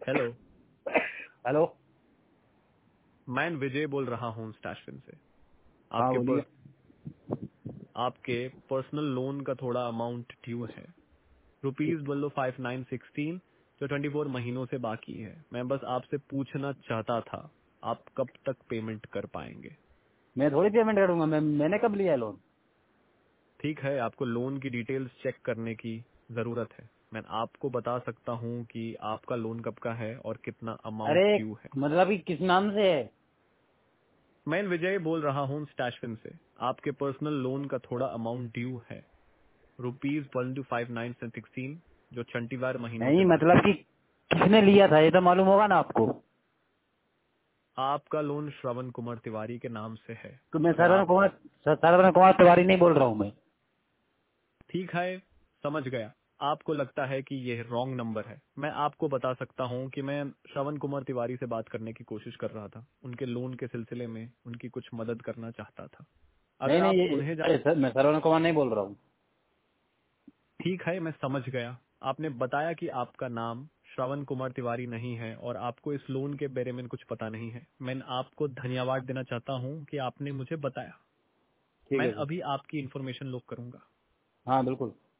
Hello. Hello. मैं विजय बोल रहा हूँ स्टैशफिन से। हाँ आपके बोलिए। आपके पर्सनल लोन का थोड़ा अमाउंट ड्यू है, ₹5,916, जो 24 महीनों से बाकी है। मैं बस आपसे पूछना चाहता था, आप कब तक पेमेंट कर पाएंगे? मैं थोड़ी पेमेंट करूंगा, मैंने कब लिया लोन? ठीक है, आपको लोन की डिटेल्स चेक करने की जरूरत है। मैं आपको बता सकता हूँ कि आपका लोन कब का है और कितना अमाउंट अरे ड्यू है। मतलब कि किस नाम से है? मैं विजय बोल रहा हूँ स्टैशफिन से। आपके पर्सनल लोन का थोड़ा अमाउंट ड्यू है, ₹1,259.16, जो 24 महीनों नहीं से मतलब बाकी कि है। किसने लिया था ये तो मालूम होगा ना आपको। आपका लोन श्रवण कुमार तिवारी के नाम से है। तो मैं अगर आप सरवण कुमार तिवारी नहीं बोल रहा हूँ मैं। ठीक है, समझ गया। आपको लगता है कि यह रॉन्ग नंबर है। मैं आपको बता सकता हूं कि मैं श्रवण कुमार तिवारी से बात करने की कोशिश कर रहा था। उनके लोन के सिलसिले में उनकी कुछ मदद करना चाहता था। नहीं अगर नहीं आप ये उन्हें अरे सर मैं सरवण कुमार नहीं बोल रहा हूँ। ठीक है, मैं समझ गया। आपने बताया कि आपका नाम श्रवण कुमार तिवारी नहीं है और आपको इस लोन के बारे में कुछ पता नहीं है। मैं आपको धन्यवाद देना चाहता हूं कि आपने मुझे बताया। ठीक मैं है सर। अभी आपकी इन्फॉर्मेशन लॉक करूंगा। हाँ बिल्कुल।